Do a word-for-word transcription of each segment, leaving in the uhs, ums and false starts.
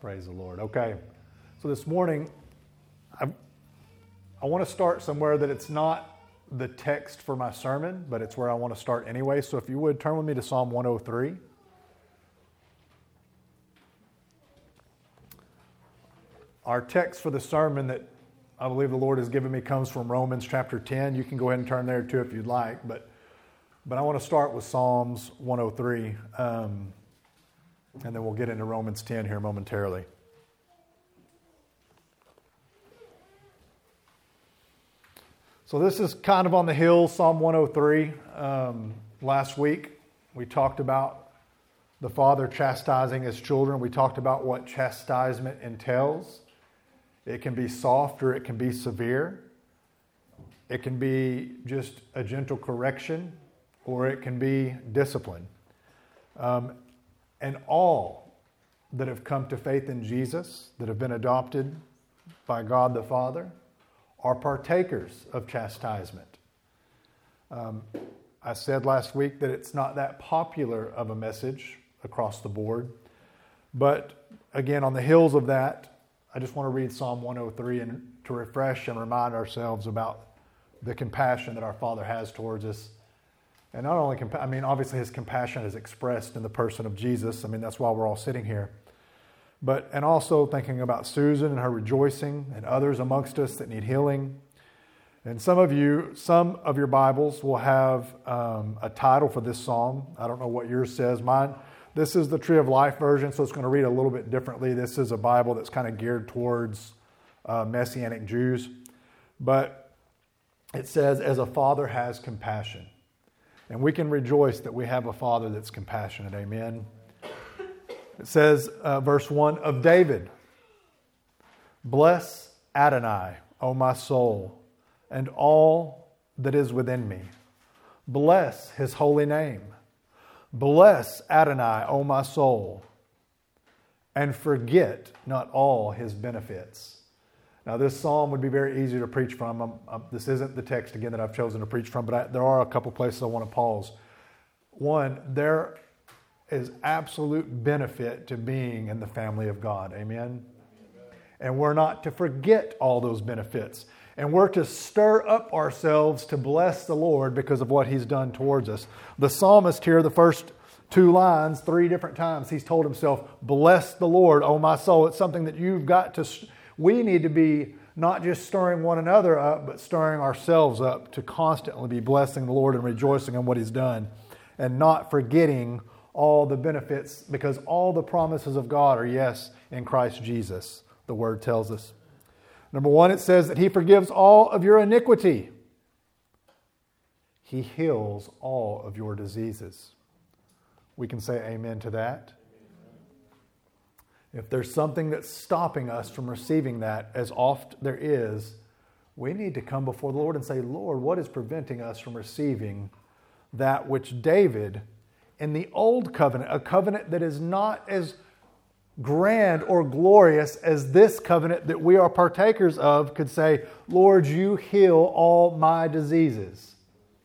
Praise the Lord. Okay, so this morning, I, I want to start somewhere that it's not the text for my sermon, but it's where I want to start anyway. So if you would, turn with me to Psalm one oh three. Our text for the sermon that I believe the Lord has given me comes from Romans chapter ten. You can go ahead and turn there too if you'd like, but but I want to start with Psalms one oh three. Um, And then we'll get into Romans ten here momentarily. So this is kind of on the hill, Psalm one oh three. Um, last week we talked about the Father chastising His children. We talked about what chastisement entails. It can be soft or it can be severe. It can be just a gentle correction or it can be discipline. Um, And all that have come to faith in Jesus, that have been adopted by God the Father, are partakers of chastisement. Um, I said last week that it's not that popular of a message across the board. But again, on the heels of that, I just want to read Psalm one oh three and to refresh and remind ourselves about the compassion that our Father has towards us. And not only, compa- I mean, obviously His compassion is expressed in the person of Jesus. I mean, that's why we're all sitting here. But, and also thinking about Susan and her rejoicing and others amongst us that need healing. And some of you, some of your Bibles will have um, a title for this psalm. I don't know what yours says. Mine, this is the Tree of Life version, so it's going to read a little bit differently. This is a Bible that's kind of geared towards uh, Messianic Jews. But it says, as a father has compassion. And we can rejoice that we have a Father that's compassionate. Amen. It says, uh, verse one, of David, bless Adonai, O my soul, and all that is within me. Bless His holy name. Bless Adonai, O my soul, and forget not all His benefits. Now, this psalm would be very easy to preach from. I'm, I'm, this isn't the text, again, that I've chosen to preach from, but I, there are a couple places I want to pause. One, there is absolute benefit to being in the family of God. Amen? Amen? And we're not to forget all those benefits. And we're to stir up ourselves to bless the Lord because of what He's done towards us. The psalmist here, the first two lines, three different times, he's told himself, bless the Lord, O my soul. It's something that you've got to... We need to be not just stirring one another up, but stirring ourselves up to constantly be blessing the Lord and rejoicing in what He's done and not forgetting all the benefits, because all the promises of God are yes in Christ Jesus, the Word tells us. Number one, it says that He forgives all of your iniquity. He heals all of your diseases. We can say amen to that. If there's something that's stopping us from receiving that, as oft there is, we need to come before the Lord and say, Lord, what is preventing us from receiving that which David, in the old covenant, a covenant that is not as grand or glorious as this covenant that we are partakers of, could say, Lord, you heal all my diseases.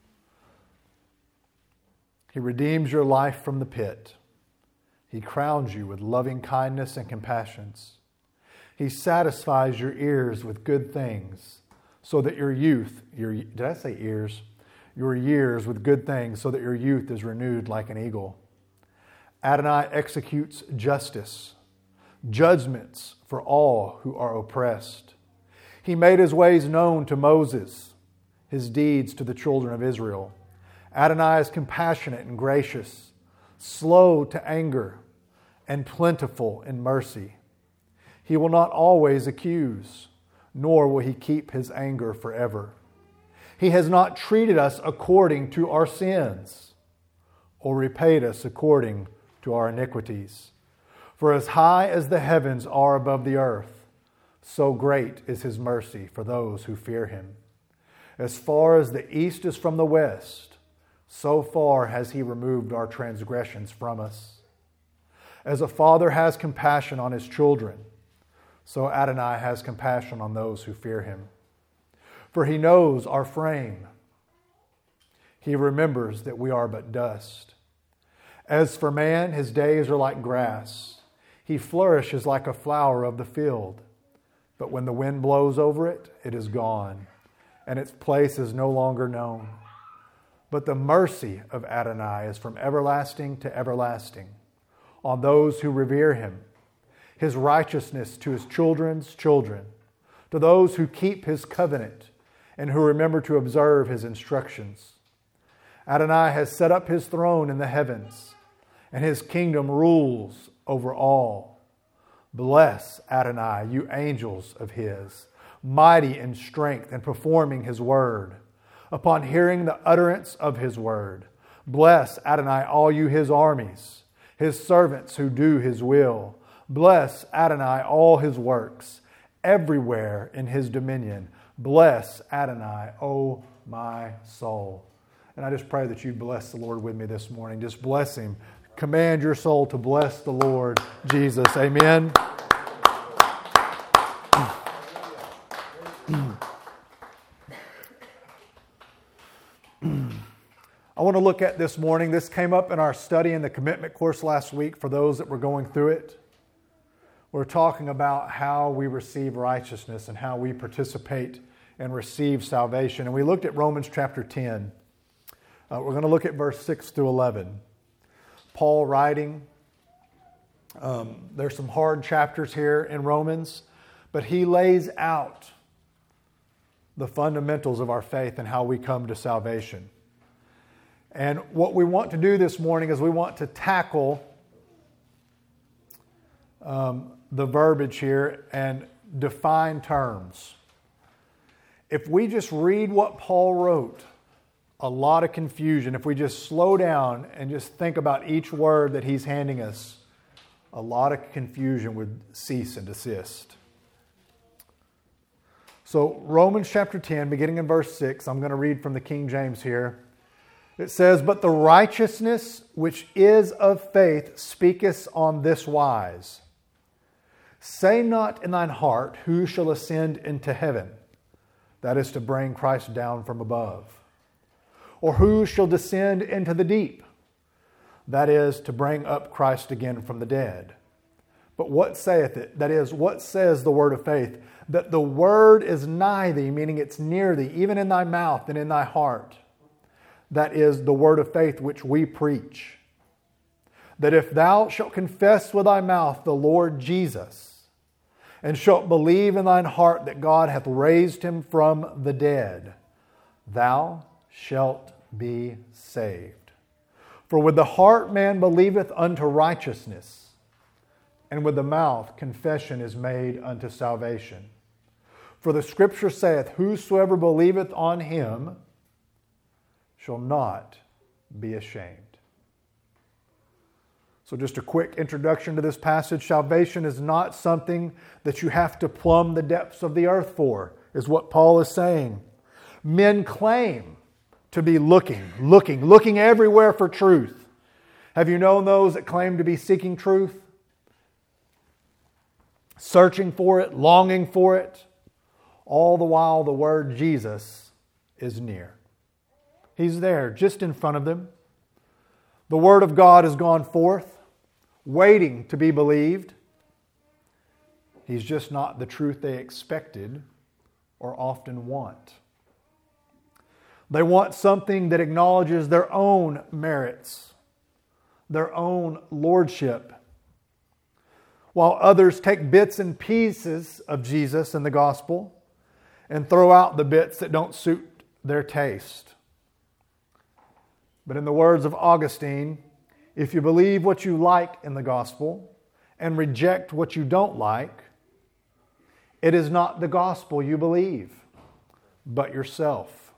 He redeems your life from the pit. He crowns you with loving kindness and compassions. He satisfies your ears with good things, so that your youth, your did I say ears? Your years with good things, so that your youth is renewed like an eagle. Adonai executes justice, judgments for all who are oppressed. He made His ways known to Moses, His deeds to the children of Israel. Adonai is compassionate and gracious, slow to anger, and plentiful in mercy. He will not always accuse, nor will He keep His anger forever. He has not treated us according to our sins, or repaid us according to our iniquities. For as high as the heavens are above the earth, so great is His mercy for those who fear Him. As far as the east is from the west, so far has He removed our transgressions from us. As a father has compassion on his children, so Adonai has compassion on those who fear Him. For He knows our frame. He remembers that we are but dust. As for man, his days are like grass. He flourishes like a flower of the field. But when the wind blows over it, it is gone, and its place is no longer known. But the mercy of Adonai is from everlasting to everlasting on those who revere him, his righteousness to his children's children, to those who keep his covenant and who remember to observe his instructions. Adonai has set up his throne in the heavens, and his kingdom rules over all. Bless Adonai, you angels of his, mighty in strength and performing his word. Upon hearing the utterance of his word, bless Adonai, all you his armies, his servants who do his will. Bless Adonai, all his works, everywhere in his dominion. Bless Adonai, O my soul. And I just pray that you'd bless the Lord with me this morning. Just bless him. Command your soul to bless the Lord Jesus. Amen. I want to look at this morning. This came up in our study in the commitment course last week for those that were going through it. We're talking about how we receive righteousness and how we participate and receive salvation. And we looked at Romans chapter ten. Uh, we're going to look at verse six through eleven. Paul writing. Um, there's some hard chapters here in Romans, but he lays out the fundamentals of our faith and how we come to salvation. And what we want to do this morning is we want to tackle um, the verbiage here and define terms. If we just read what Paul wrote, a lot of confusion. If we just slow down and just think about each word that he's handing us, a lot of confusion would cease and desist. So Romans chapter ten, beginning in verse six, I'm going to read from the King James here. It says, "But the righteousness which is of faith speaketh on this wise. Say not in thine heart, who shall ascend into heaven? That is to bring Christ down from above. Or who shall descend into the deep? That is to bring up Christ again from the dead. But what saith it? That is, what says the word of faith? That the word is nigh thee, meaning it's near thee, even in thy mouth and in thy heart. That is the word of faith which we preach. That if thou shalt confess with thy mouth the Lord Jesus, and shalt believe in thine heart that God hath raised him from the dead, thou shalt be saved. For with the heart man believeth unto righteousness, and with the mouth confession is made unto salvation. For the Scripture saith, whosoever believeth on him shall not be ashamed." So just a quick introduction to this passage. Salvation is not something that you have to plumb the depths of the earth for, is what Paul is saying. Men claim to be looking, looking, looking everywhere for truth. Have you known those that claim to be seeking truth? Searching for it, longing for it. All the while the word Jesus is near. He's there, just in front of them. The Word of God has gone forth, waiting to be believed. He's just not the truth they expected or often want. They want something that acknowledges their own merits, their own lordship, while others take bits and pieces of Jesus and the gospel and throw out the bits that don't suit their taste. But in the words of Augustine, if you believe what you like in the gospel and reject what you don't like, it is not the gospel you believe, but yourself.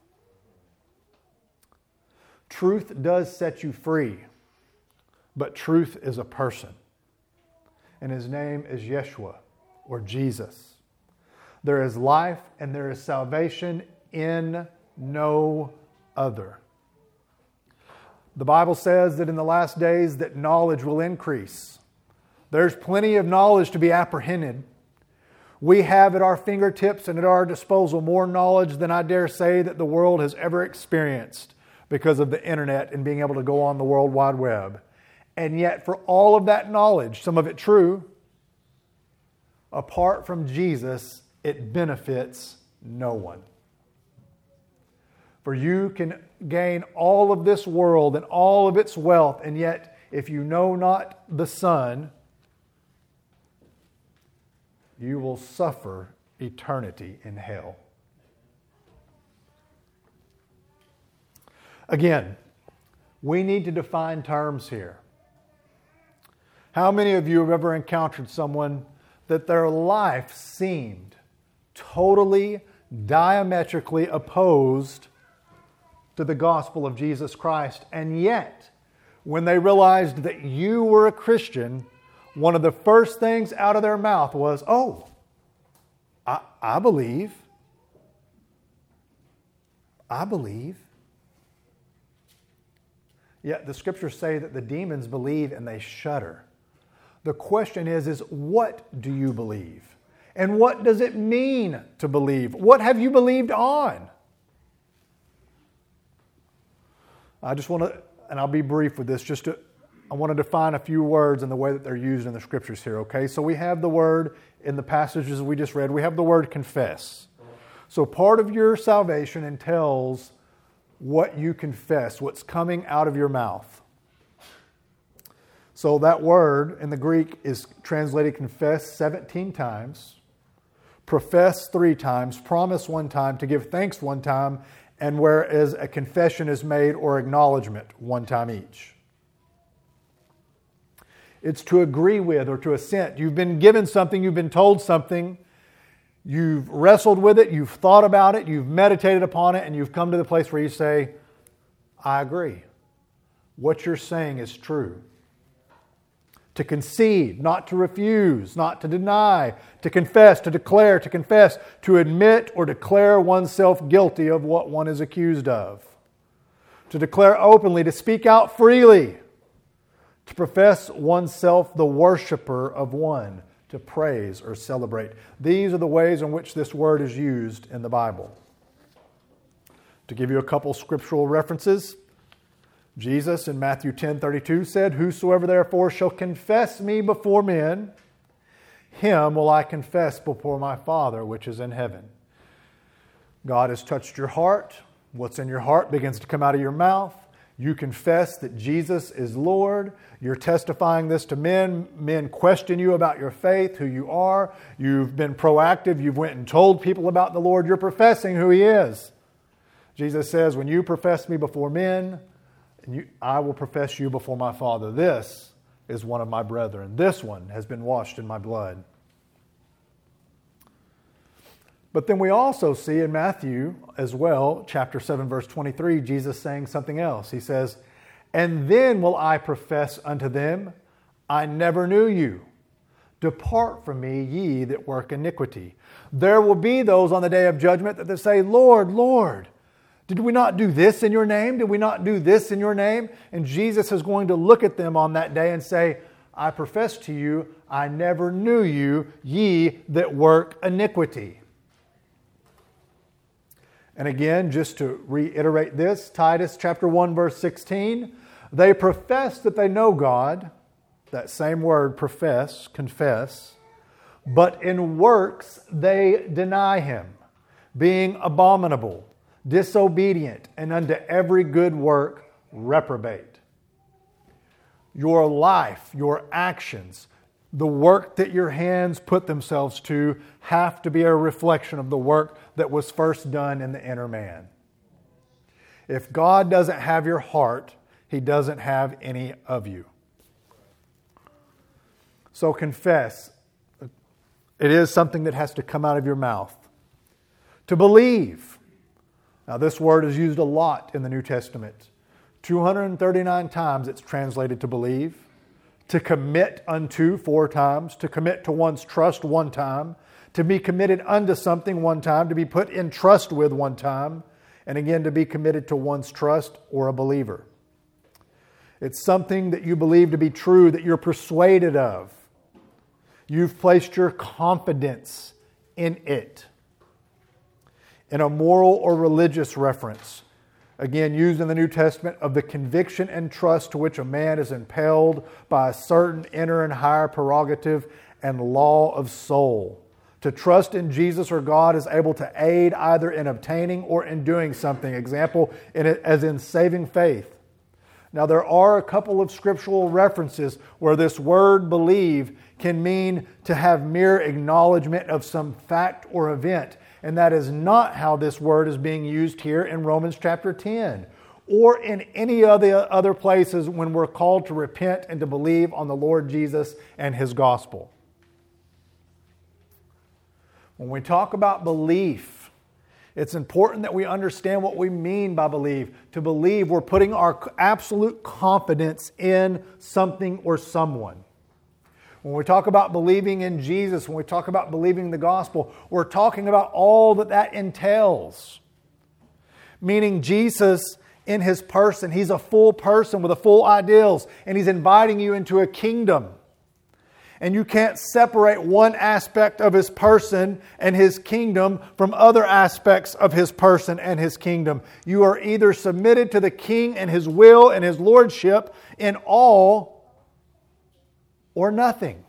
Truth does set you free, but truth is a person, and his name is Yeshua, or Jesus. There is life and there is salvation in no other. The Bible says that in the last days that knowledge will increase. There's plenty of knowledge to be apprehended. We have at our fingertips and at our disposal more knowledge than I dare say that the world has ever experienced because of the internet and being able to go on the World Wide Web. And yet for all of that knowledge, some of it true, apart from Jesus, it benefits no one. For you can gain all of this world and all of its wealth, and yet if you know not the Son, you will suffer eternity in hell. Again, we need to define terms here. How many of you have ever encountered someone that their life seemed totally, diametrically opposed to the gospel of Jesus Christ, and yet, when they realized that you were a Christian, one of the first things out of their mouth was, "Oh, I, I believe. I believe." Yet the scriptures say that the demons believe and they shudder. The question is, is what do you believe? And what does it mean to believe? What have you believed on? I just want to, and I'll be brief with this, just to, I want to define a few words in the way that they're used in the scriptures here, okay? So we have the word, in the passages we just read, we have the word confess. So part of your salvation entails what you confess, what's coming out of your mouth. So that word in the Greek is translated confess seventeen times, profess three times, promise one time, to give thanks one time, and whereas a confession is made or acknowledgement one time each. It's to agree with or to assent. You've been given something, you've been told something, you've wrestled with it, you've thought about it, you've meditated upon it, and you've come to the place where you say, "I agree. What you're saying is true." To concede, not to refuse, not to deny, to confess, to declare, to confess, to admit or declare oneself guilty of what one is accused of. To declare openly, to speak out freely, to profess oneself the worshiper of one, to praise or celebrate. These are the ways in which this word is used in the Bible. To give you a couple scriptural references, Jesus in Matthew ten thirty-two said, "Whosoever therefore shall confess me before men, him will I confess before my Father which is in heaven." God has touched your heart. What's in your heart begins to come out of your mouth. You confess that Jesus is Lord. You're testifying this to men. Men question you about your faith, who you are. You've been proactive. You've went and told people about the Lord. You're professing who He is. Jesus says, "When you profess me before men, and you, I will profess you before my Father. This is one of my brethren. This one has been washed in my blood." But then we also see in Matthew as well, chapter seven, verse twenty-three, Jesus saying something else. He says, "And then will I profess unto them, I never knew you. Depart from me, ye that work iniquity." There will be those on the day of judgment that they say, "Lord, Lord, did we not do this in your name? Did we not do this in your name?" And Jesus is going to look at them on that day and say, "I profess to you, I never knew you, ye that work iniquity." And again, just to reiterate this, Titus chapter one, verse sixteen, "They profess that they know God," that same word, profess, confess, "but in works they deny Him, being abominable, disobedient, and unto every good work reprobate." Your life, your actions, the work that your hands put themselves to have to be a reflection of the work that was first done in the inner man. If God doesn't have your heart, He doesn't have any of you. So confess. It is something that has to come out of your mouth. To believe. Now, this word is used a lot in the New Testament. two hundred thirty-nine times it's translated to believe. To commit unto four times. To commit to one's trust one time. To be committed unto something one time. To be put in trust with one time. And again, to be committed to one's trust or a believer. It's something that you believe to be true, that you're persuaded of. You've placed your confidence in it. In a moral or religious reference, again used in the New Testament, of the conviction and trust to which a man is impelled by a certain inner and higher prerogative and law of soul. To trust in Jesus or God is able to aid either in obtaining or in doing something. Example, in it, as in saving faith. Now, there are a couple of scriptural references where this word believe can mean to have mere acknowledgement of some fact or event. And that is not how this word is being used here in Romans chapter ten or in any other other places when we're called to repent and to believe on the Lord Jesus and His gospel. When we talk about belief, it's important that we understand what we mean by believe. To believe, we're putting our absolute confidence in something or someone. When we talk about believing in Jesus, when we talk about believing the gospel, we're talking about all that that entails. Meaning Jesus in His person, He's a full person with a full ideals, and He's inviting you into a kingdom. And you can't separate one aspect of His person and His kingdom from other aspects of His person and His kingdom. You are either submitted to the King and His will and His lordship in all or nothing.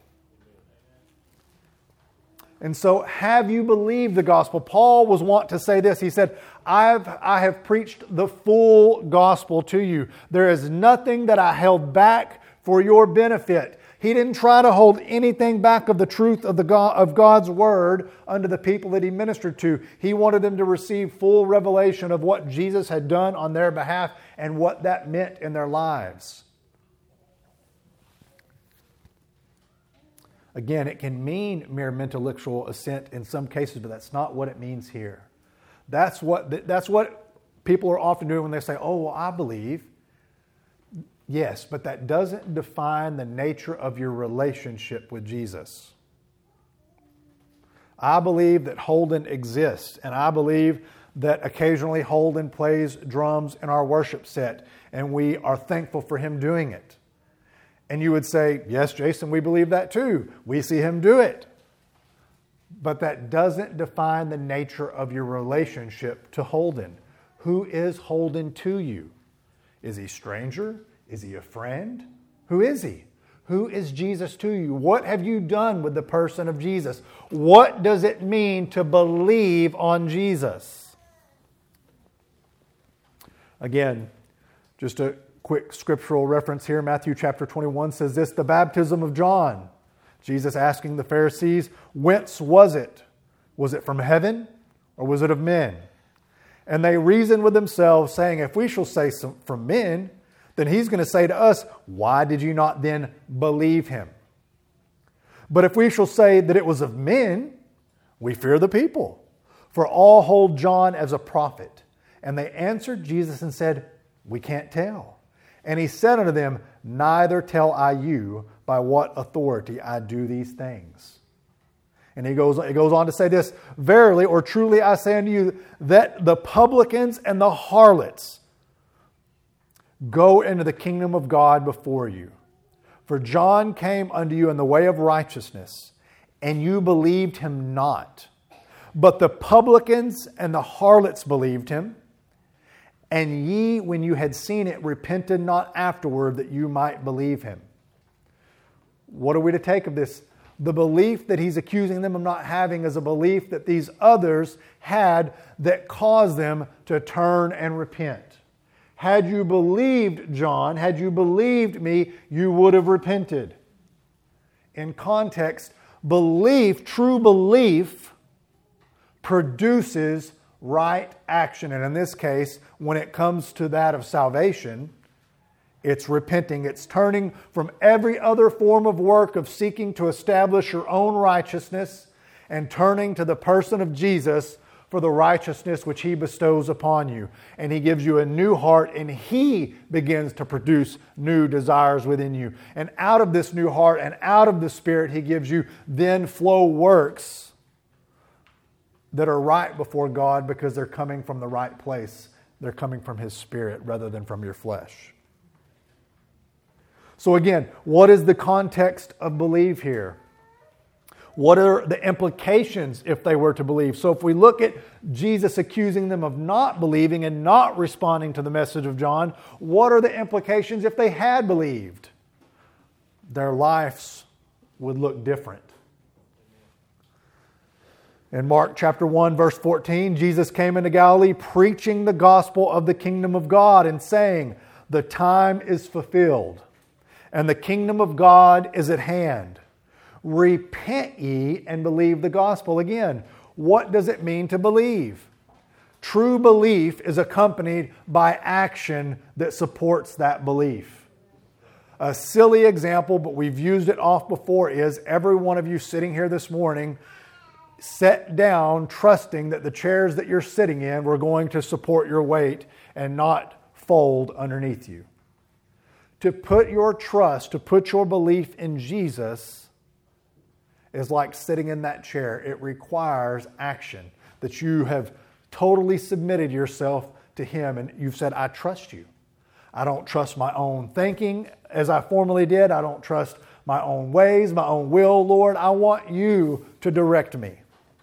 And so, have you believed the gospel? Paul was wont to say this. He said, I've, I have preached the full gospel to you. There is nothing that I held back for your benefit. He didn't try to hold anything back of the truth of the God, of God's word unto the people that He ministered to. He wanted them to receive full revelation of what Jesus had done on their behalf and what that meant in their lives. Again, it can mean mere intellectual assent in some cases, but that's not what it means here. That's what, that's what people are often doing when they say, oh, well, I believe. Yes, but that doesn't define the nature of your relationship with Jesus. I believe that Holden exists, and I believe that occasionally Holden plays drums in our worship set, and we are thankful for him doing it. And you would say, yes, Jason, we believe that too. We see him do it. But that doesn't define the nature of your relationship to Holden. Who is Holden to you? Is he a stranger? Is he a friend? Who is he? Who is Jesus to you? What have you done with the person of Jesus? What does it mean to believe on Jesus? Again, just a quick scriptural reference here. Matthew chapter twenty-one says this, the baptism of John. Jesus asking the Pharisees, whence was it? Was it from heaven or was it of men? And they reasoned with themselves, saying, if we shall say some, from men, then he's going to say to us, why did you not then believe him? But if we shall say that it was of men, we fear the people, for all hold John as a prophet. And they answered Jesus and said, we can't tell. And he said unto them, neither tell I you by what authority I do these things. And he goes, he goes on to say this, verily or truly I say unto you, that the publicans and the harlots go into the kingdom of God before you. For John came unto you in the way of righteousness, and you believed him not. But the publicans and the harlots believed him. And ye, when you had seen it, repented not afterward that you might believe him. What are we to take of this? The belief that he's accusing them of not having is a belief that these others had that caused them to turn and repent. Had you believed John, had you believed me, you would have repented. In context, belief, true belief, produces right action. And in this case, when it comes to that of salvation, it's repenting. It's turning from every other form of work of seeking to establish your own righteousness and turning to the person of Jesus for the righteousness which He bestows upon you. And He gives you a new heart, and He begins to produce new desires within you. And out of this new heart and out of the Spirit He gives you then flow works that are right before God because they're coming from the right place. They're coming from His Spirit rather than from your flesh. So again, what is the context of believe here? What are the implications if they were to believe? So if we look at Jesus accusing them of not believing and not responding to the message of John, what are the implications if they had believed? Their lives would look different. In Mark chapter one, verse fourteen, Jesus came into Galilee preaching the gospel of the kingdom of God and saying, "The time is fulfilled, and the kingdom of God is at hand. Repent ye and believe the gospel." Again, what does it mean to believe? True belief is accompanied by action that supports that belief. A silly example, but we've used it off before, is every one of you sitting here this morning sat down trusting that the chairs that you're sitting in were going to support your weight and not fold underneath you. To put your trust, to put your belief in Jesus is like sitting in that chair. It requires action, that you have totally submitted yourself to Him and you've said, "I trust you. I don't trust my own thinking as I formerly did. I don't trust my own ways, my own will, Lord. I want you to direct me."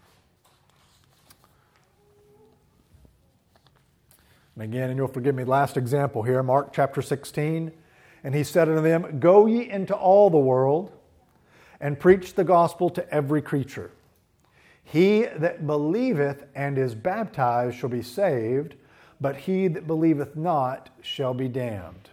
And again, and you'll forgive me, last example here, Mark chapter sixteen. "And He said unto them, Go ye into all the world, and preach the gospel to every creature. He that believeth and is baptized shall be saved, but he that believeth not shall be damned."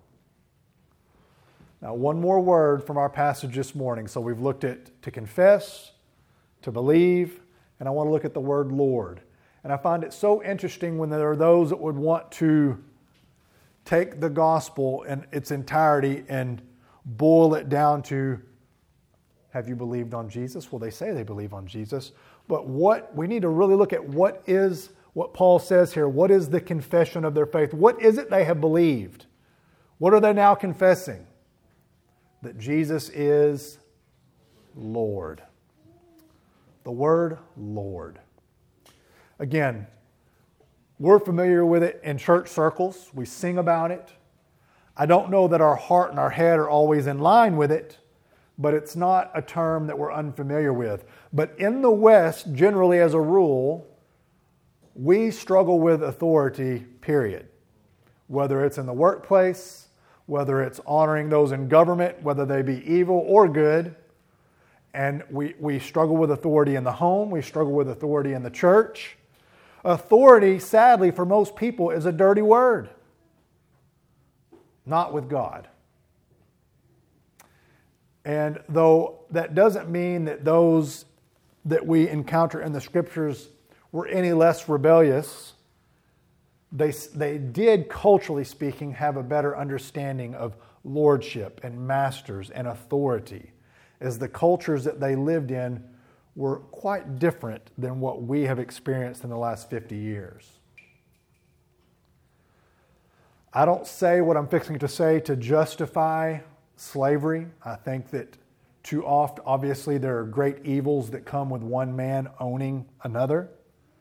Now, one more word from our passage this morning. So we've looked at to confess, to believe, and I want to look at the word Lord. And I find it so interesting when there are those that would want to take the gospel in its entirety and boil it down to, have you believed on Jesus? Well, they say they believe on Jesus. But what we need to really look at what is what Paul says here. What is the confession of their faith? What is it they have believed? What are they now confessing? That Jesus is Lord. The word Lord. Again, we're familiar with it in church circles. We sing about it. I don't know that our heart and our head are always in line with it, but it's not a term that we're unfamiliar with. But in the West, generally as a rule, we struggle with authority, period. Whether it's in the workplace, whether it's honoring those in government, whether they be evil or good. And we, we struggle with authority in the home. We struggle with authority in the church. Authority, sadly, for most people is a dirty word. Not with God. And though that doesn't mean that those that we encounter in the Scriptures were any less rebellious, they, they did, culturally speaking, have a better understanding of lordship and masters and authority, as the cultures that they lived in were quite different than what we have experienced in the last fifty years. I don't say what I'm fixing to say to justify slavery. I think that too often, obviously, there are great evils that come with one man owning another.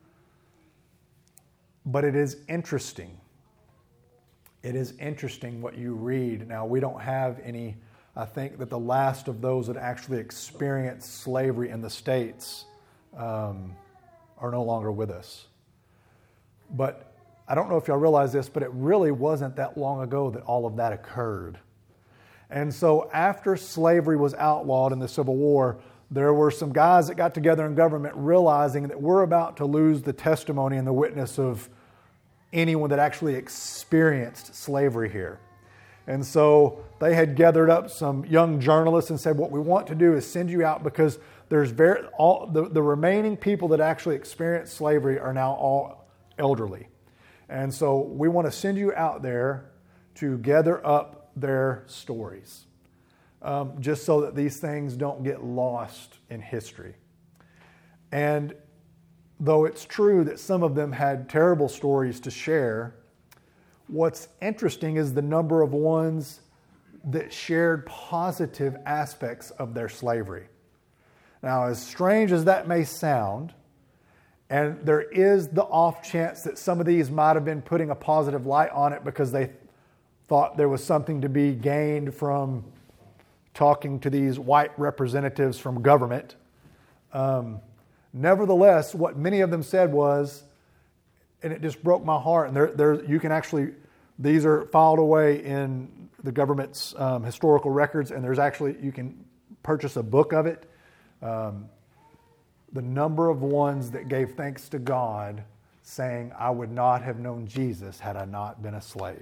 But it is interesting. It is interesting what you read. Now, we don't have any, I think that the last of those that actually experienced slavery in the States um, are no longer with us. But I don't know if y'all realize this, but it really wasn't that long ago that all of that occurred. And so after slavery was outlawed in the Civil War, there were some guys that got together in government realizing that we're about to lose the testimony and the witness of anyone that actually experienced slavery here. And so they had gathered up some young journalists and said, what we want to do is send you out because there's very all the, the remaining people that actually experienced slavery are now all elderly. And so we want to send you out there to gather up their stories, um, just so that these things don't get lost in history. And though it's true that some of them had terrible stories to share, what's interesting is the number of ones that shared positive aspects of their slavery. Now, as strange as that may sound, and there is the off chance that some of these might have been putting a positive light on it because they thought there was something to be gained from talking to these white representatives from government. Um, nevertheless, what many of them said was, and it just broke my heart, and there, there, you can actually, these are filed away in the government's um, historical records, and there's actually, you can purchase a book of it. Um, the number of ones that gave thanks to God, saying, I would not have known Jesus had I not been a slave.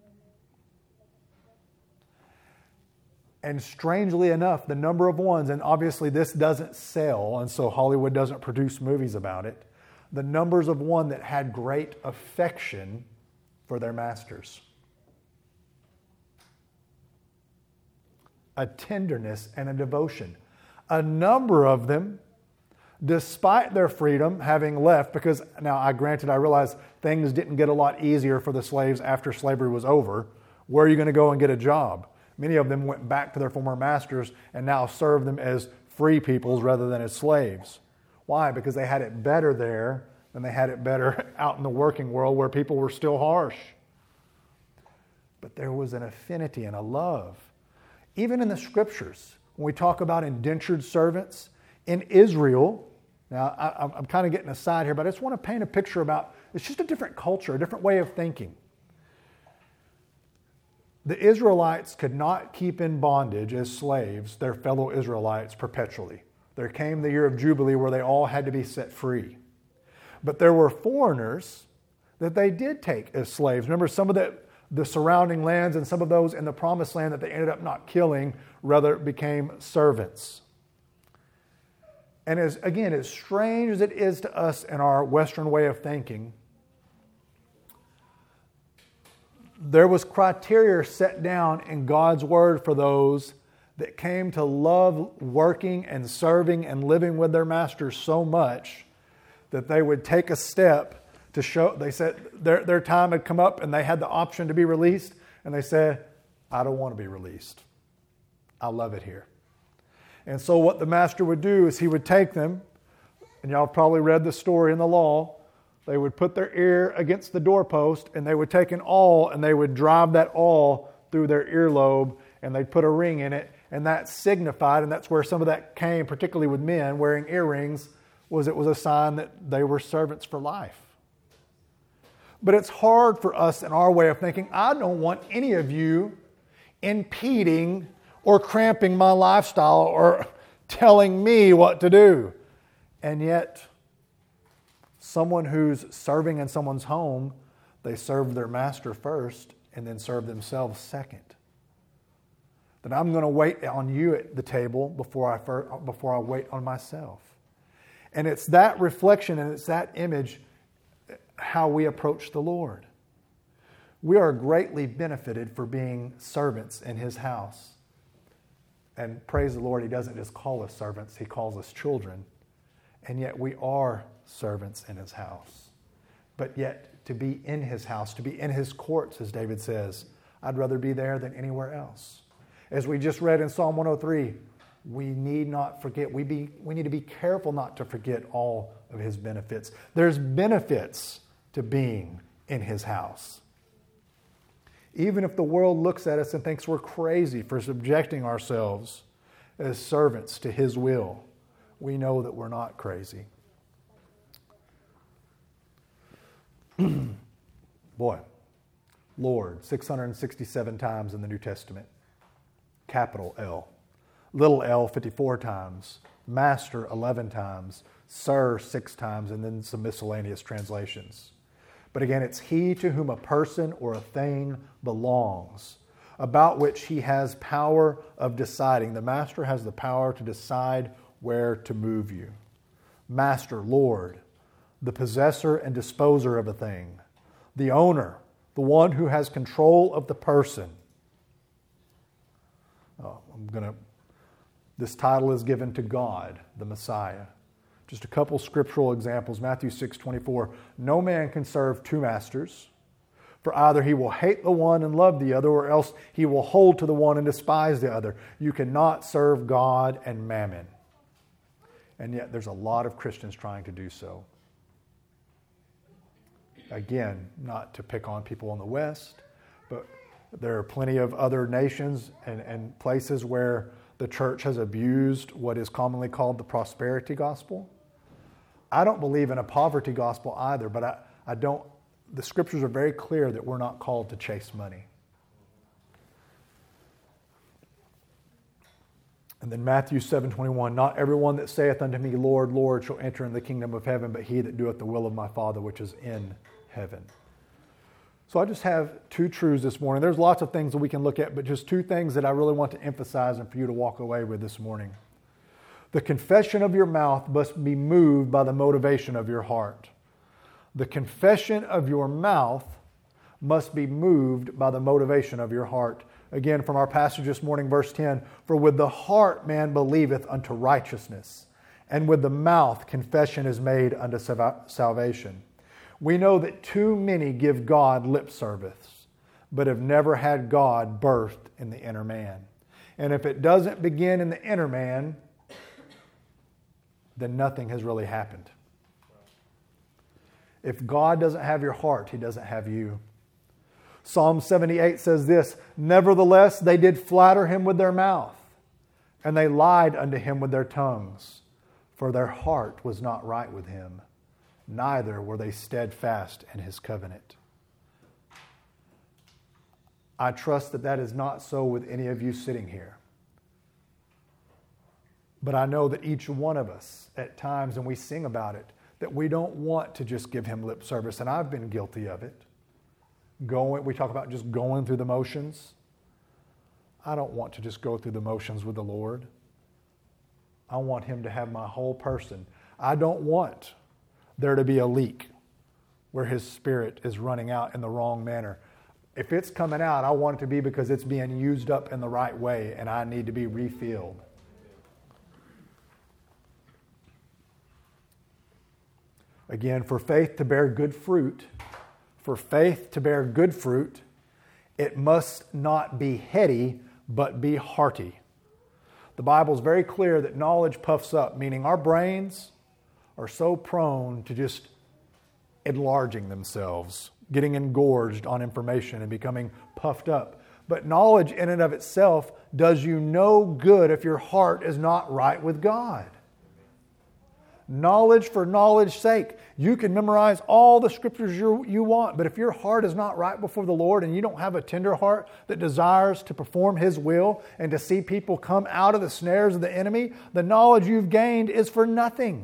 And strangely enough, the number of ones, and obviously this doesn't sell, and so Hollywood doesn't produce movies about it, the numbers of one that had great affection for their masters. A tenderness and a devotion. A number of them, despite their freedom, having left, because now I granted, I realize things didn't get a lot easier for the slaves after slavery was over. Where are you going to go and get a job? Many of them went back to their former masters and now serve them as free peoples rather than as slaves. Why? Because they had it better there than they had it better out in the working world where people were still harsh. But there was an affinity and a love. Even in the scriptures, when we talk about indentured servants, in Israel, now I, I'm kind of getting aside here, but I just want to paint a picture about, it's just a different culture, a different way of thinking. The Israelites could not keep in bondage as slaves their fellow Israelites perpetually. There came the year of Jubilee where they all had to be set free. But there were foreigners that they did take as slaves. Remember, some of the, the surrounding lands and some of those in the Promised Land that they ended up not killing, rather became servants. And as again, as strange as it is to us in our Western way of thinking, there was criteria set down in God's Word for those that came to love working and serving and living with their masters so much that they would take a step to show, they said their, their time had come up and they had the option to be released, and they said, I don't want to be released. I love it here. And so what the master would do is he would take them, and y'all probably read the story in the law. They would put their ear against the doorpost, and they would take an awl, and they would drive that awl through their earlobe, and they'd put a ring in it, and that signified, and that's where some of that came, particularly with men wearing earrings, was it was a sign that they were servants for life. But it's hard for us in our way of thinking, I don't want any of you impeding or cramping my lifestyle or telling me what to do. And yet, someone who's serving in someone's home, they serve their master first and then serve themselves second. That I'm going to wait on you at the table before I first, before I wait on myself. And it's that reflection and it's that image how we approach the Lord. We are greatly benefited for being servants in His house. And praise the Lord, He doesn't just call us servants, He calls us children. And yet we are servants in His house. But yet to be in His house, to be in His courts, as David says, I'd rather be there than anywhere else. As we just read in Psalm one oh three, we need not forget, we, be, we need to be careful not to forget all of His benefits. There's benefits to being in His house. Even if the world looks at us and thinks we're crazy for subjecting ourselves as servants to His will, we know that we're not crazy. Boy, Lord, six hundred sixty-seven times in the New Testament. Capital L. Little L, fifty-four times. Master, eleven times. Sir, six times, and then some miscellaneous translations. But again, it's He to whom a person or a thing belongs, about which He has power of deciding. The Master has the power to decide where to move you. Master, Lord, the possessor and disposer of a thing, the owner, the one who has control of the person. Oh, I'm gonna. This title is given to God, the Messiah. Just a couple scriptural examples. Matthew six twenty-four. No man can serve two masters, for either he will hate the one and love the other, or else he will hold to the one and despise the other. You cannot serve God and mammon. And yet there's a lot of Christians trying to do so. Again, not to pick on people in the West, but there are plenty of other nations and, and places where the church has abused what is commonly called the prosperity gospel. I don't believe in a poverty gospel either, but I, I don't, the scriptures are very clear that we're not called to chase money. And then Matthew seven twenty-one, not everyone that saith unto me, Lord, Lord, shall enter in the kingdom of heaven, but he that doeth the will of my Father which is in heaven. So I just have two truths this morning. There's lots of things that we can look at, but just two things that I really want to emphasize and for you to walk away with this morning. The confession of your mouth must be moved by the motivation of your heart. The confession of your mouth must be moved by the motivation of your heart. Again, from our passage this morning, verse ten, for with the heart man believeth unto righteousness, and with the mouth confession is made unto salvation. We know that too many give God lip service, but have never had God birthed in the inner man. And if it doesn't begin in the inner man, then nothing has really happened. If God doesn't have your heart, He doesn't have you. Psalm seventy-eight says this, nevertheless they did flatter him with their mouth, and they lied unto him with their tongues, for their heart was not right with him, neither were they steadfast in his covenant. I trust that that is not so with any of you sitting here. But I know that each one of us at times, and we sing about it, that we don't want to just give Him lip service, and I've been guilty of it. Going, we talk about just going through the motions. I don't want to just go through the motions with the Lord. I want Him to have my whole person. I don't want there to be a leak where His Spirit is running out in the wrong manner. If it's coming out, I want it to be because it's being used up in the right way and I need to be refilled. Again, for faith to bear good fruit, for faith to bear good fruit, it must not be heady, but be hearty. The Bible is very clear that knowledge puffs up, meaning our brains are so prone to just enlarging themselves, getting engorged on information and becoming puffed up. But knowledge in and of itself does you no good if your heart is not right with God. Knowledge for knowledge's sake. You can memorize all the scriptures you, you want, but if your heart is not right before the Lord and you don't have a tender heart that desires to perform His will and to see people come out of the snares of the enemy, the knowledge you've gained is for nothing.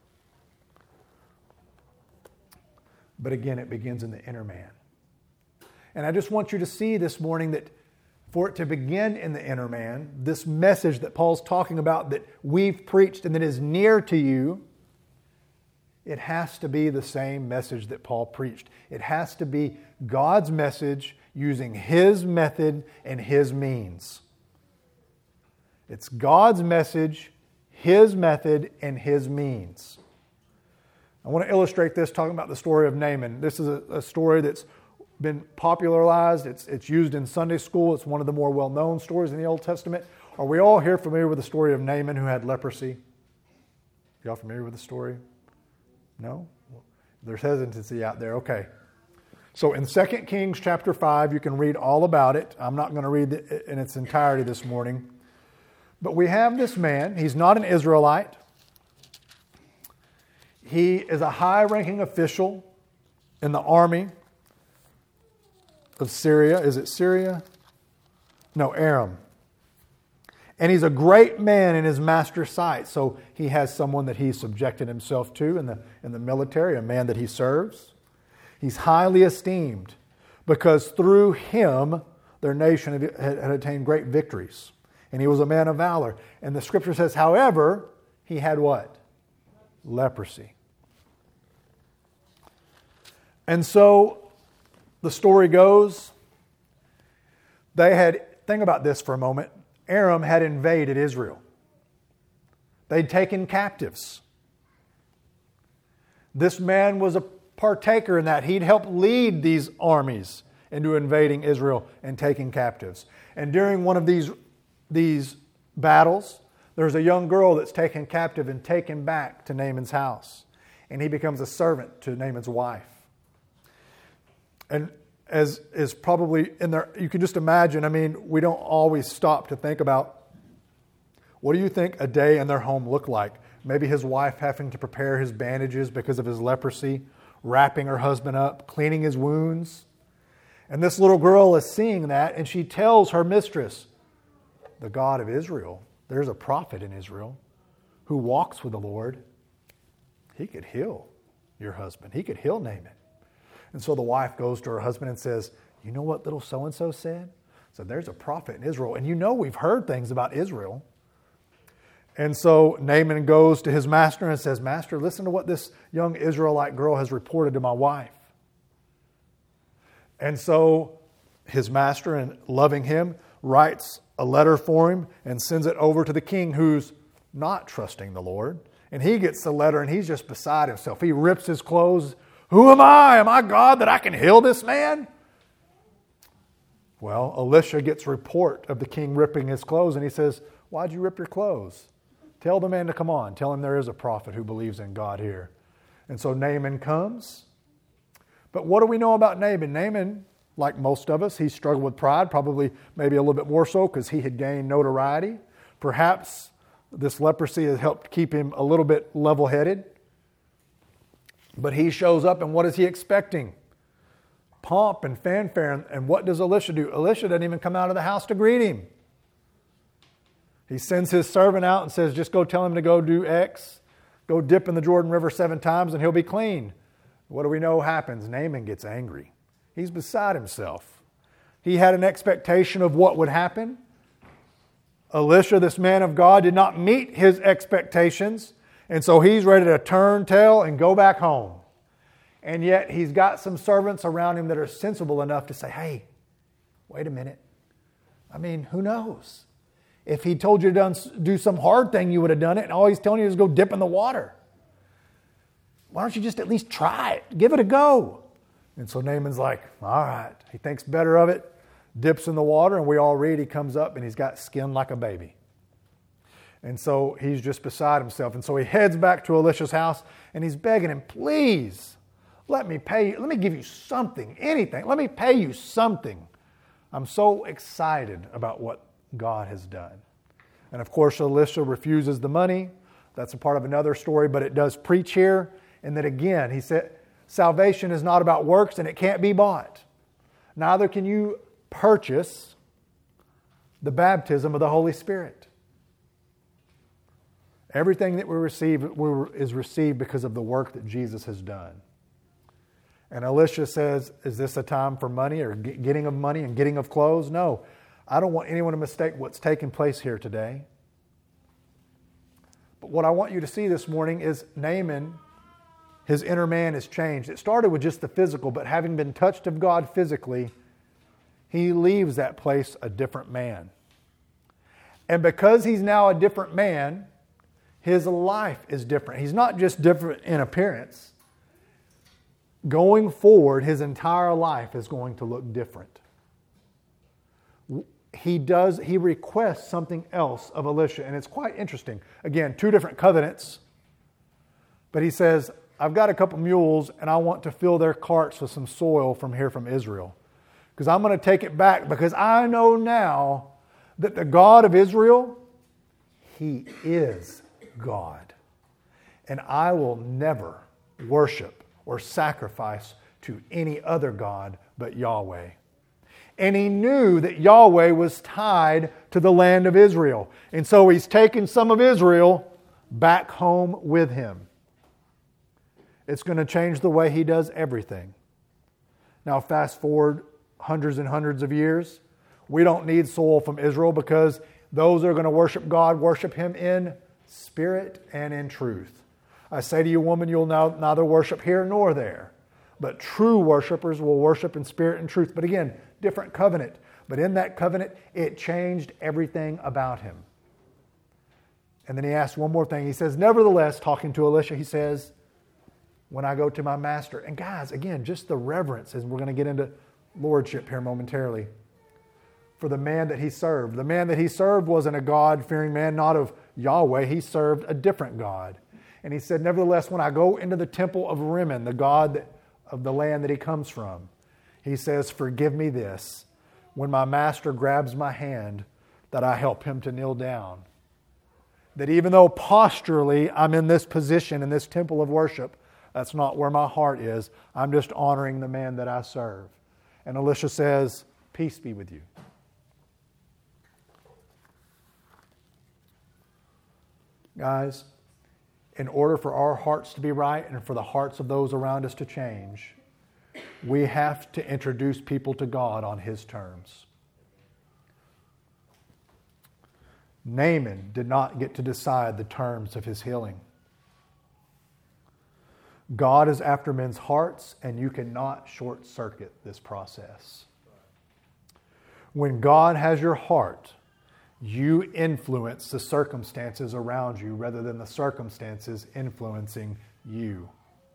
But again, it begins in the inner man. And I just want you to see this morning that for it to begin in the inner man, this message that Paul's talking about that we've preached and that is near to you, it has to be the same message that Paul preached. It has to be God's message using His method and His means. It's God's message, His method, and His means. I want to illustrate this talking about the story of Naaman. This is a, a story that's been popularized. It's, it's used in Sunday school. It's one of the more well-known stories in the Old Testament. Are we all here familiar with the story of Naaman who had leprosy? Y'all familiar with the story? No? There's hesitancy out there. Okay. So in Second Kings chapter five, you can read all about it. I'm not going to read it in its entirety this morning. But we have this man. He's not an Israelite. He is a high-ranking official in the army of Syria. Is it Syria? No, Aram. And he's a great man in his master's sight. So he has someone that he's subjected himself to in the, in the military, a man that he serves. He's highly esteemed because through him, their nation had, had, had attained great victories. And he was a man of valor. And the scripture says, however, he had what? Leprosy. And so the story goes, they had, think about this for a moment, Aram had invaded Israel. They'd taken captives. This man was a partaker in that. He'd helped lead these armies into invading Israel and taking captives. And during one of these, these battles, there's a young girl that's taken captive and taken back to Naaman's house. And he becomes a servant to Naaman's wife. And as is probably in there, you can just imagine, I mean, we don't always stop to think about what do you think a day in their home looked like? Maybe his wife having to prepare his bandages because of his leprosy, wrapping her husband up, cleaning his wounds. And this little girl is seeing that, and she tells her mistress, the God of Israel there's a prophet in Israel who walks with the Lord. He could heal your husband. He could heal Naaman. And so the wife goes to her husband and says, you know what little so-and-so said? So there's a prophet in Israel. And you know we've heard things about Israel. And so Naaman goes to his master and says, Master, listen to what this young Israelite girl has reported to my wife. And so his master, and loving him, writes a letter for him and sends it over to the king, who's not trusting the Lord. And he gets the letter and he's just beside himself. He rips his clothes. Who am I? Am I God that I can heal this man? Well, Elisha gets report of the king ripping his clothes, and he says, why'd you rip your clothes? Tell the man to come on. Tell him there is a prophet who believes in God here. And so Naaman comes. But what do we know about Naaman? Naaman, like most of us, he struggled with pride, probably maybe a little bit more so because he had gained notoriety. Perhaps this leprosy has helped keep him a little bit level-headed. But he shows up, and what is he expecting? Pomp and fanfare. And what does Elisha do? Elisha doesn't even come out of the house to greet him. He sends his servant out and says, just go tell him to go do X. Go dip in the Jordan River seven times and he'll be clean. What do we know happens? Naaman gets angry. He's beside himself. He had an expectation of what would happen. Elisha, this man of God, did not meet his expectations. And so he's ready to turn tail and go back home. And yet he's got some servants around him that are sensible enough to say, hey, wait a minute. I mean, who knows? If he told you to do some hard thing, you would have done it. And all he's telling you is go dip in the water. Why don't you just at least try it? Give it a go. And so Naaman's like, all right. He thinks better of it, dips in the water, and we all read he comes up and he's got skin like a baby. And so he's just beside himself. And so he heads back to Elisha's house and he's begging him, please, let me pay you. Let me give you something, anything. Let me pay you something. I'm so excited about what God has done. And of course, Elisha refuses the money. That's a part of another story, but it does preach here. And that again, he said, salvation is not about works and it can't be bought. Neither can you purchase the baptism of the Holy Spirit. Everything that we receive is received because of the work that Jesus has done. And Elisha says, is this a time for money or getting of money and getting of clothes? No. I don't want anyone to mistake what's taking place here today. But what I want you to see this morning is Naaman, his inner man is changed. It started with just the physical, but having been touched of God physically, he leaves that place a different man. And because he's now a different man, his life is different. He's not just different in appearance. Going forward, his entire life is going to look different. He does, he requests something else of Elisha, and it's quite interesting. Again, two different covenants. But he says, I've got a couple mules, and I want to fill their carts with some soil from here from Israel. Because I'm going to take it back, because I know now that the God of Israel, He is God. And I will never worship or sacrifice to any other God but Yahweh. And he knew that Yahweh was tied to the land of Israel. And so he's taken some of Israel back home with him. It's going to change the way he does everything. Now fast forward hundreds and hundreds of years. We don't need soil from Israel because those that are going to worship God worship Him in spirit and in truth. I say to you, woman, you'll now neither worship here nor there. But true worshipers will worship in spirit and truth. But again, different covenant. But in that covenant, it changed everything about him. And then he asks one more thing. He says, nevertheless, talking to Elisha, he says, when I go to my master. And guys, again, just the reverence, and we're going to get into lordship here momentarily, for the man that he served. The man that he served wasn't a God-fearing man, not of Yahweh. He served a different God. And he said, nevertheless, when I go into the temple of Rimmon, the God that of the land that he comes from, he says, forgive me this, when my master grabs my hand, that I help him to kneel down. That even though posturally I'm in this position, in this temple of worship, that's not where my heart is. I'm just honoring the man that I serve. And Elisha says, peace be with you. Guys, in order for our hearts to be right and for the hearts of those around us to change, we have to introduce people to God on His terms. Naaman did not get to decide the terms of his healing. God is after men's hearts, and you cannot short-circuit this process. When God has your heart, you influence the circumstances around you rather than the circumstances influencing you.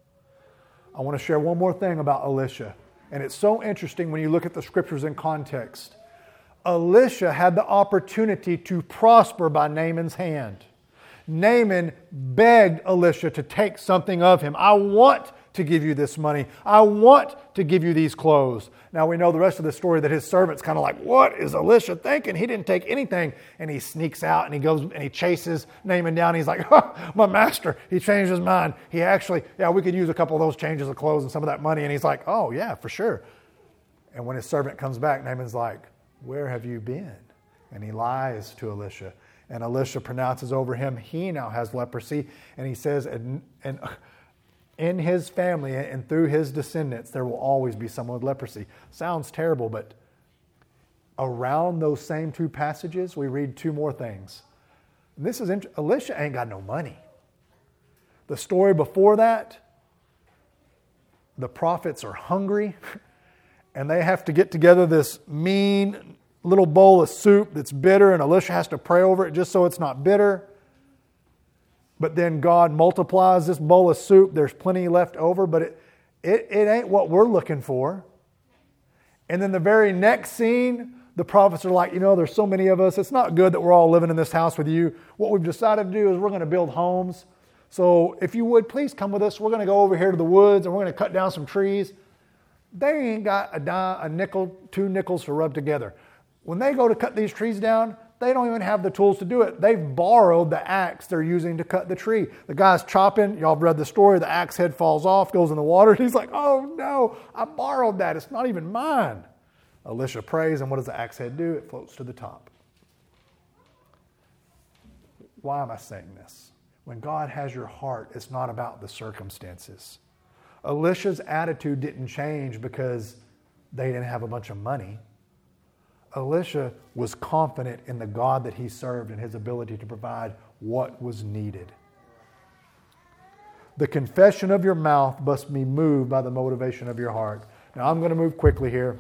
I want to share one more thing about Elisha. And it's so interesting when you look at the scriptures in context. Elisha had the opportunity to prosper by Naaman's hand. Naaman begged Elisha to take something of him. I want to give you this money. I want to give you these clothes. Now we know the rest of the story that his servant's kind of like, what is Elisha thinking? He didn't take anything. And he sneaks out and he goes and he chases Naaman down. He's like, oh, my master, he changed his mind. He actually, yeah, we could use a couple of those changes of clothes and some of that money. And he's like, oh yeah, for sure. And when his servant comes back, Naaman's like, where have you been? And he lies to Elisha. And Elisha pronounces over him, he now has leprosy. And he says, and, and in his family and through his descendants, there will always be someone with leprosy. Sounds terrible, but around those same two passages, we read two more things. And this is int- Elisha ain't got no money. The story before that, the prophets are hungry, and they have to get together this mean little bowl of soup that's bitter, and Elisha has to pray over it just so it's not bitter. But then God multiplies this bowl of soup. There's plenty left over, but it, it, it ain't what we're looking for. And then the very next scene, the prophets are like, you know, there's so many of us. It's not good that we're all living in this house with you. What we've decided to do is we're going to build homes. So if you would, please come with us. We're going to go over here to the woods, and we're going to cut down some trees. They ain't got a, dime, a nickel, two nickels to rub together. When they go to cut these trees down, they don't even have the tools to do it. They've borrowed the axe they're using to cut the tree. The guy's chopping. Y'all have read the story. The axe head falls off, goes in the water. And he's like, oh no, I borrowed that. It's not even mine. Elisha prays, and what does the axe head do? It floats to the top. Why am I saying this? When God has your heart, it's not about the circumstances. Elisha's attitude didn't change because they didn't have a bunch of money. Elisha was confident in the God that he served and his ability to provide what was needed. The confession of your mouth must be moved by the motivation of your heart. Now, I'm going to move quickly here.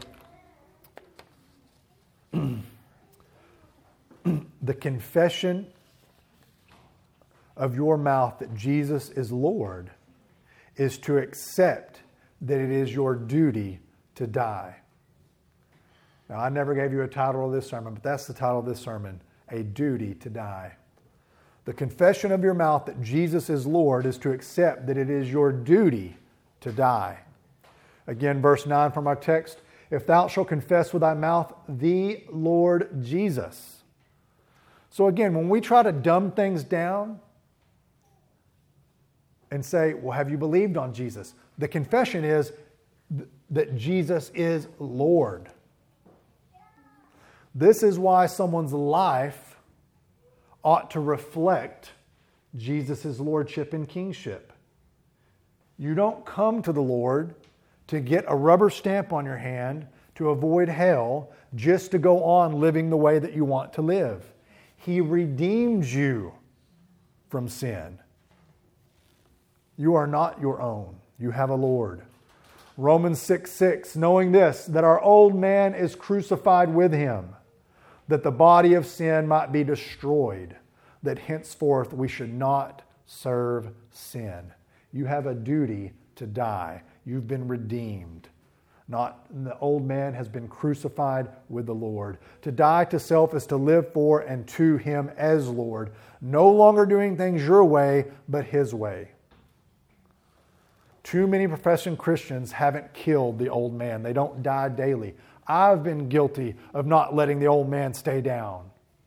The confession of your mouth that Jesus is Lord is to accept that it is your duty to die. Now, I never gave you a title of this sermon, but that's the title of this sermon, A Duty to Die. The confession of your mouth that Jesus is Lord is to accept that it is your duty to die. Again, verse nine from our text, if thou shalt confess with thy mouth the Lord Jesus. So again, when we try to dumb things down and say, well, have you believed on Jesus? The confession is th- that Jesus is Lord. This is why someone's life ought to reflect Jesus' lordship and kingship. You don't come to the Lord to get a rubber stamp on your hand to avoid hell just to go on living the way that you want to live. He redeems you from sin. You are not your own. You have a Lord. Romans six six, knowing this, that our old man is crucified with him, that the body of sin might be destroyed, that henceforth we should not serve sin. You have a duty to die. You've been redeemed. Not the old man has been crucified with the Lord. To die to self is to live for and to Him as Lord, no longer doing things your way, but His way. Too many professing Christians haven't killed the old man. They don't die daily. I've been guilty of not letting the old man stay down.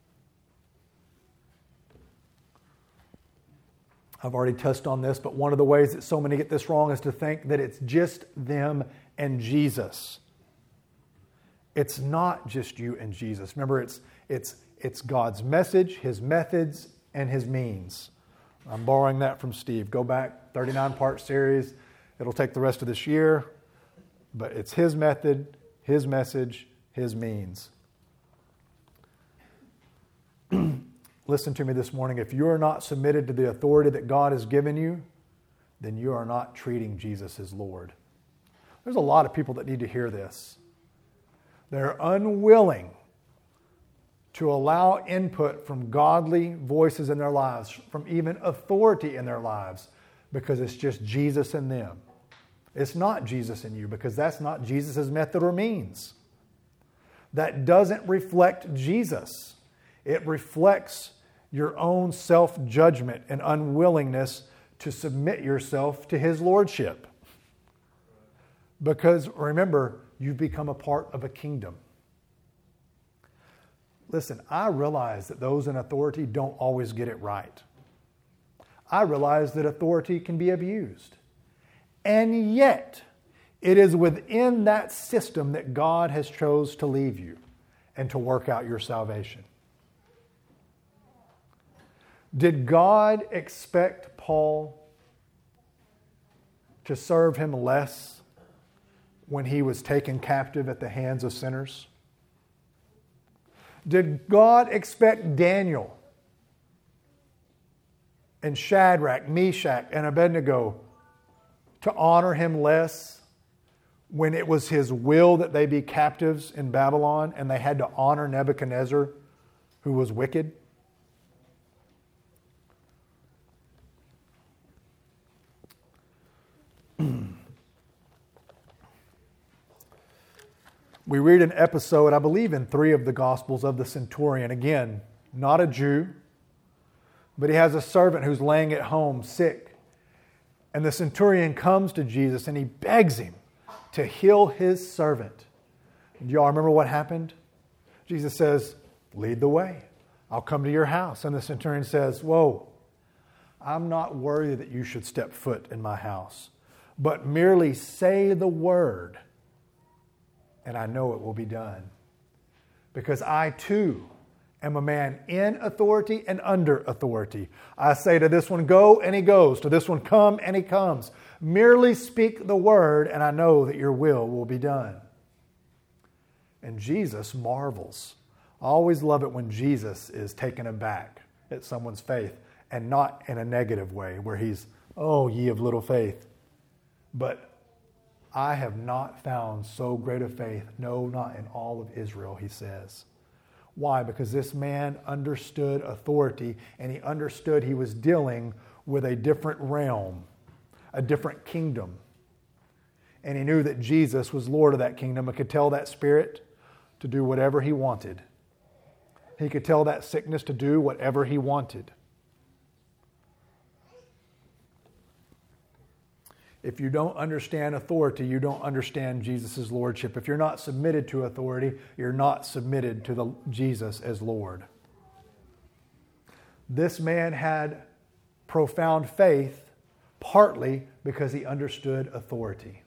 I've already touched on this, but one of the ways that so many get this wrong is to think that it's just them and Jesus. It's not just you and Jesus. Remember, it's, it's, it's God's message, His methods, and His means. I'm borrowing that from Steve. Go back, thirty-nine part series. It'll take the rest of this year, but it's his method, his message, his means. Listen to me this morning. If you are not submitted to the authority that God has given you, then you are not treating Jesus as Lord. There's a lot of people that need to hear this. They're unwilling to allow input from godly voices in their lives, from even authority in their lives, because it's just Jesus in them. It's not Jesus in you, because that's not Jesus' method or means. That doesn't reflect Jesus. It reflects your own self-judgment and unwillingness to submit yourself to His lordship. Because remember, you've become a part of a kingdom. Listen, I realize that those in authority don't always get it right. I realize that authority can be abused. And yet, it is within that system that God has chose to leave you and to work out your salvation. Did God expect Paul to serve him less when he was taken captive at the hands of sinners? Did God expect Daniel and Shadrach, Meshach, and Abednego to honor him less when it was his will that they be captives in Babylon and they had to honor Nebuchadnezzar, who was wicked? We read an episode, I believe in three of the Gospels, of the centurion. Again, not a Jew, but he has a servant who's laying at home sick. And the centurion comes to Jesus and he begs him to heal his servant. Do y'all remember what happened? Jesus says, lead the way. I'll come to your house. And the centurion says, whoa, I'm not worthy that you should step foot in my house, but merely say the word, and I know it will be done. Because I too am a man in authority and under authority. I say to this one, go, and he goes. To this one, come, and he comes. Merely speak the word, and I know that your will will be done. And Jesus marvels. I always love it when Jesus is taken aback at someone's faith, and not in a negative way where he's, oh, ye of little faith. But I have not found so great a faith, no, not in all of Israel, he says. Why? Because this man understood authority, and he understood he was dealing with a different realm, a different kingdom. And he knew that Jesus was Lord of that kingdom and could tell that spirit to do whatever he wanted. He could tell that sickness to do whatever he wanted. If you don't understand authority, you don't understand Jesus' lordship. If you're not submitted to authority, you're not submitted to the Jesus as Lord. This man had profound faith, partly because he understood authority.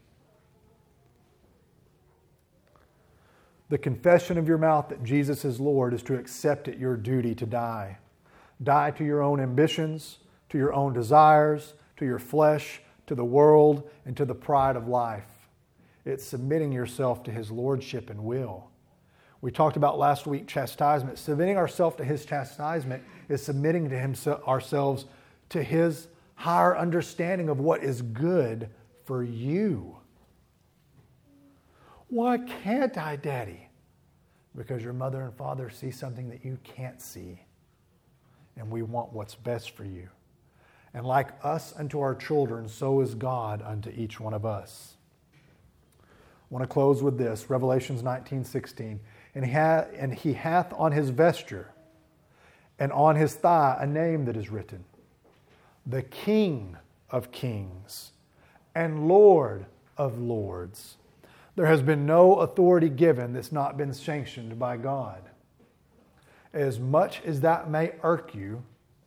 The confession of your mouth that Jesus is Lord is to accept it your duty to die. Die to your own ambitions, to your own desires, to your flesh, to the world, and to the pride of life. It's submitting yourself to His lordship and will. We talked about last week chastisement. Submitting ourselves to His chastisement is submitting to himself, ourselves to His higher understanding of what is good for you. Why can't I, Daddy? Because your mother and father see something that you can't see. And we want what's best for you. And like us unto our children, so is God unto each one of us. I want to close with this. Revelations nineteen sixteen. And he, ha- and he hath on his vesture and on his thigh a name that is written, the King of Kings and Lord of Lords. There has been no authority given that's not been sanctioned by God. As much as that may irk you,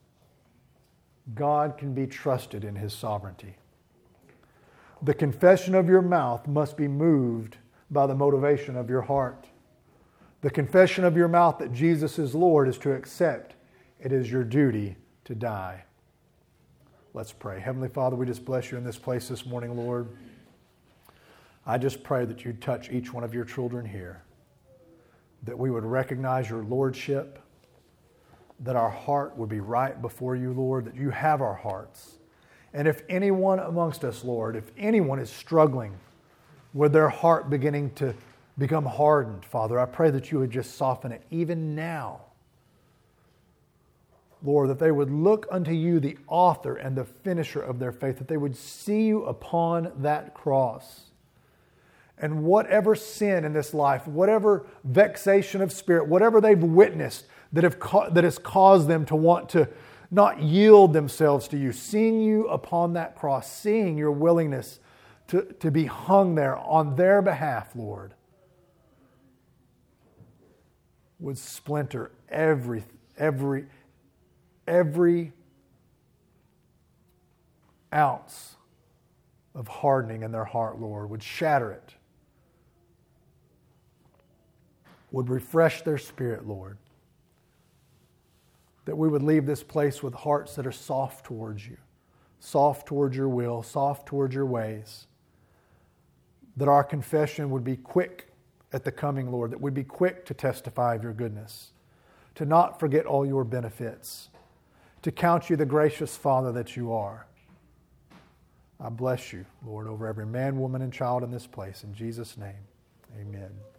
God can be trusted in His sovereignty. The confession of your mouth must be moved by the motivation of your heart. The confession of your mouth that Jesus is Lord is to accept it is your duty to die. Let's pray. Heavenly Father, we just bless you in this place this morning, Lord. I just pray that you'd touch each one of your children here, that we would recognize your lordship, that our heart would be right before you, Lord, that you have our hearts. And if anyone amongst us, Lord, if anyone is struggling with their heart beginning to become hardened, Father, I pray that you would just soften it even now. Lord, that they would look unto you, the author and the finisher of their faith, that they would see you upon that cross. And whatever sin in this life, whatever vexation of spirit, whatever they've witnessed that have ca- that has caused them to want to not yield themselves to you, seeing you upon that cross, seeing your willingness to, to be hung there on their behalf, Lord, would splinter every every every ounce of hardening in their heart, Lord, would shatter it, would refresh their spirit, Lord, that we would leave this place with hearts that are soft towards you, soft towards your will, soft towards your ways, that our confession would be quick at the coming, Lord, that we'd be quick to testify of your goodness, to not forget all your benefits, to count you the gracious Father that you are. I bless you, Lord, over every man, woman, and child in this place. In Jesus' name, amen.